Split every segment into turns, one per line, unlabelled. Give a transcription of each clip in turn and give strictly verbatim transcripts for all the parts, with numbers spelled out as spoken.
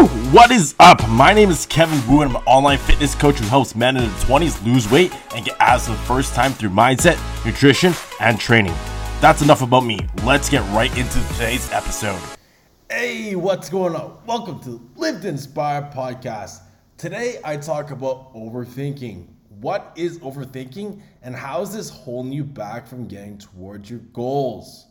Woo! What is up? My name is Kevin Wu, and I'm an online fitness coach who helps men in their twenties lose weight and get abs for the first time through mindset, nutrition, and training. That's enough about me. Let's get right into today's episode.
Hey, what's going on? Welcome to Live to Inspire podcast. Today I talk about overthinking. What is overthinking, and how is this holding you back from getting towards your goals?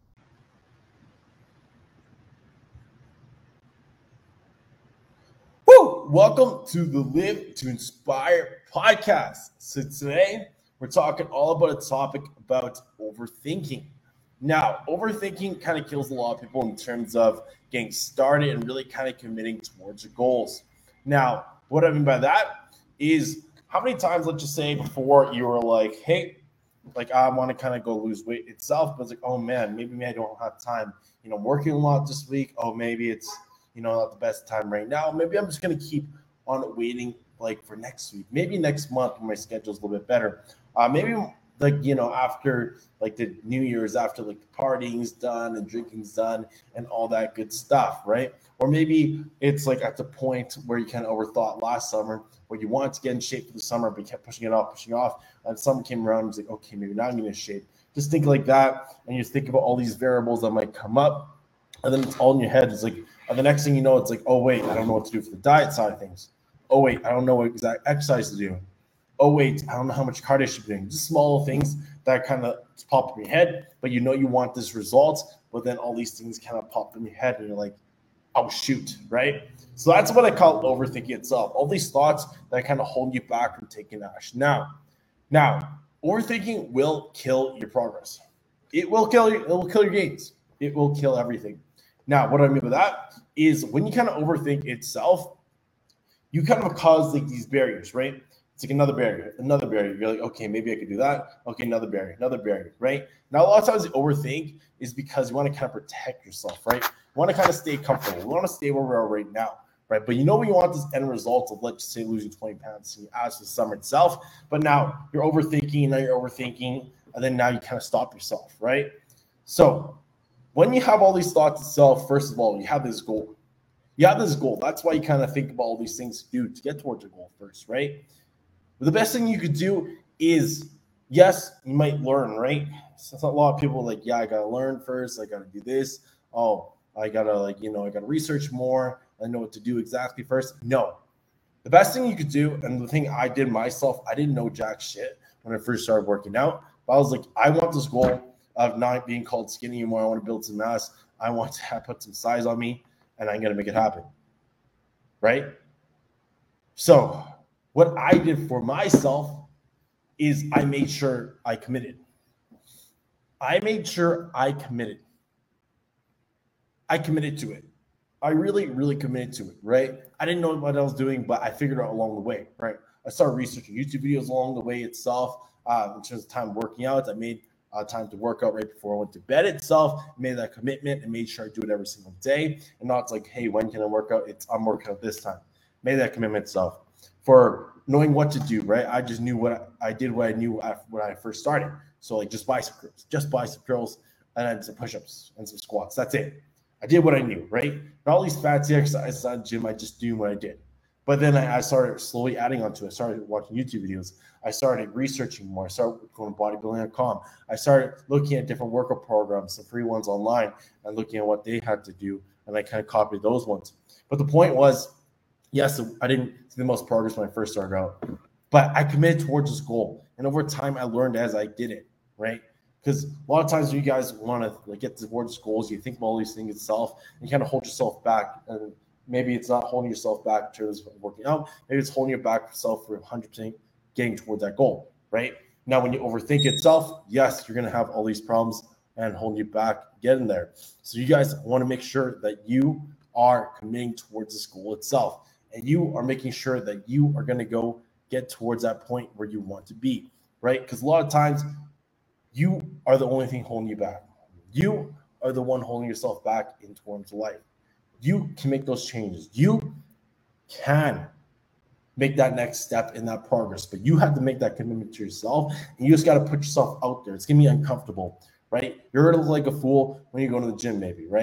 Woo! Welcome to the Live to Inspire podcast. So today we're talking all about a topic about overthinking. Now, overthinking kind of kills a lot of people in terms of getting started and really kind of committing towards your goals. Now, what I mean by that is how many times, let's just say before you were like, hey, like I want to kind of go lose weight itself, but it's like, oh man, maybe, maybe I don't have time. You know, I'm working a lot this week. Oh, maybe it's, you know, not the best time right now. Maybe I'm just going to keep on waiting like for next week. Maybe next month when my schedule's a little bit better. Uh, maybe like, you know, after like the New Year's, after like the partying's done and drinking's done and all that good stuff, right? Or maybe it's like at the point where you kind of overthought last summer, where you wanted to get in shape for the summer, but you kept pushing it off, pushing it off. And summer came around and was like, okay, maybe now I'm getting in shape. Just think like that. And you think about all these variables that might come up. And then it's all in your head. It's like, and the next thing you know, it's like, oh, wait, I don't know what to do for the diet side of things. Oh, wait, I don't know what exact exercise to do. Oh, wait, I don't know how much cardio I should be doing. Just small things that kind of pop in your head, but you know you want this result, but then all these things kind of pop in your head and you're like, oh, shoot, right? So that's what I call overthinking itself. All these thoughts that kind of hold you back from taking action. Now, now, overthinking will kill your progress. It will kill you. It will kill your gains. It will kill everything. Now, what I mean by that is when you kind of overthink itself, you kind of cause like these barriers, right? It's like another barrier, another barrier. You're like, okay, maybe I could do that. Okay, another barrier, another barrier, right? Now, a lot of times you overthink is because you want to kind of protect yourself, right? You want to kind of stay comfortable. You want to stay where we are right now, right? But you know you want this end result of, let's say, losing twenty pounds in as the summer itself. But now you're overthinking, now you're overthinking, and then now you kind of stop yourself, right? So when you have all these thoughts itself, first of all, you have this goal. You have this goal. That's why you kind of think about all these things to do to get towards your goal first, right? But the best thing you could do is, yes, you might learn, right? So a lot of people like, yeah, I got to learn first. I got to do this. Oh, I got to like, you know, I got to research more. I know what to do exactly first. No. The best thing you could do, and the thing I did myself, I didn't know jack shit when I first started working out. But I was like, I want this goal of not being called skinny anymore. I want to build some mass. I want to have, put some size on me, and I'm going to make it happen, right? So what I did for myself is I made sure I committed. I made sure I committed. I committed to it. I really, really committed to it, right? I didn't know what I was doing, but I figured out along the way, right? I started researching YouTube videos along the way itself. Uh, in terms of time working out, I made Uh, time to work out right before I went to bed itself, made that commitment and made sure I do it every single day. And not it's like, hey, when can I work out? It's I'm working out this time. Made that commitment itself. For knowing what to do, right? I just knew what I, I did what I knew when I first started. So like just bicep curls, just bicep curls, and then some push-ups and some squats. That's it. I did what I knew, right? Not all these fancy exercises at the gym, I just do what I did. But then I, I started slowly adding onto it. I started watching YouTube videos. I started researching more. I started going to bodybuilding dot com. I started looking at different workout programs, the free ones online, and looking at what they had to do. And I kind of copied those ones. But the point was, yes, I didn't see the most progress when I first started out, but I committed towards this goal. And over time, I learned as I did it, right? Because a lot of times you guys want to like get towards goals, you think about all these things itself, and you kind of hold yourself back. And maybe it's not holding yourself back in terms of working out. Maybe it's holding you back yourself for one hundred percent getting towards that goal, right? Now, when you overthink itself, yes, you're going to have all these problems and holding you back getting there. So you guys want to make sure that you are committing towards this goal itself, and you are making sure that you are going to go get towards that point where you want to be, right? Because a lot of times you are the only thing holding you back. You are the one holding yourself back in terms of life. You can make those changes. You can make that next step in that progress, but you have to make that commitment to yourself, and you just got to put yourself out there. It's going to be uncomfortable, right? You're going to look like a fool when you go to the gym, maybe, right?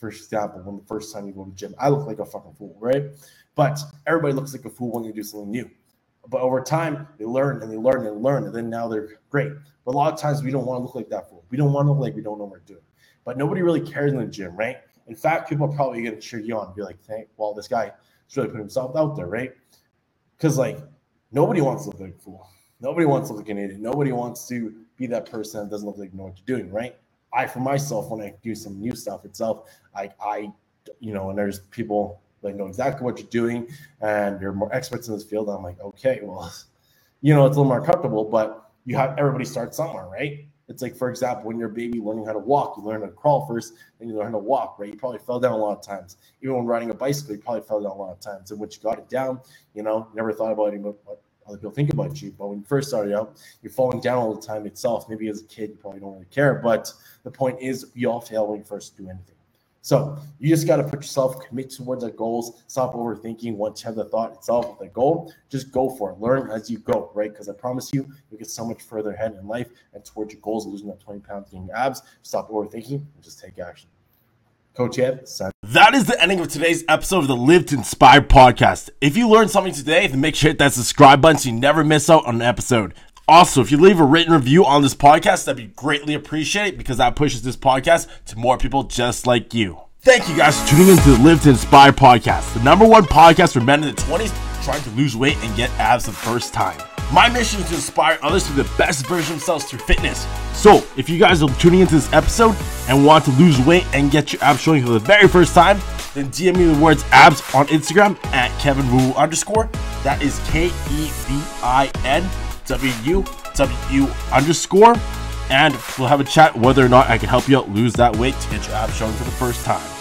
for example, when the first time you go to the gym, I look like a fucking fool, right? But everybody looks like a fool when they do something new. But over time, they learn and they learn and learn, and then now they're great. But a lot of times, we don't want to look like that fool. We don't want to look like we don't know what we're doing. But nobody really cares in the gym, right? In fact, people are probably going to cheer you on and be like, "Thank, well, this guy is really putting himself out there," right? Because, like, nobody wants to look like a fool. Nobody wants to look like an idiot. Nobody wants to be that person that doesn't look like you know what you're doing, right? I, for myself, when I do some new stuff itself, I, I, you know, and there's people that know exactly what you're doing and you're more experts in this field. I'm like, okay, well, you know, it's a little more comfortable, but you have everybody start somewhere, right? It's like, for example, when you're a baby learning how to walk, you learn how to crawl first, then you learn how to walk, right? You probably fell down a lot of times. Even when riding a bicycle, you probably fell down a lot of times. And once you got it down, you know, never thought about it, what other people think about you. But when you first started out, you're falling down all the time itself. Maybe as a kid, you probably don't really care. But the point is, we all fail when you first do anything. So you just got to put yourself, commit towards our goals, stop overthinking. Once you have the thought itself of the goal, just go for it. Learn as you go, right? Because I promise you, you get so much further ahead in life and towards your goals of losing that twenty pounds, getting abs. Stop overthinking and just take action. Coach Ed, sign.
That is the ending of today's episode of the Live to Inspire podcast. If you learned something today, then make sure to hit that subscribe button so you never miss out on an episode. Also, if you leave a written review on this podcast, that'd be greatly appreciated because that pushes this podcast to more people just like you. Thank you guys for tuning in to the Live to Inspire podcast, the number one podcast for men in the twenties trying to lose weight and get abs the first time. My mission is to inspire others to be the best version of themselves through fitness. So, if you guys are tuning into this episode and want to lose weight and get your abs showing for the very first time, then D M me the words abs on Instagram at Kevin Wu underscore. That is K E V I N W W underscore. And we'll have a chat whether or not I can help you out lose that weight to get your abs showing for the first time.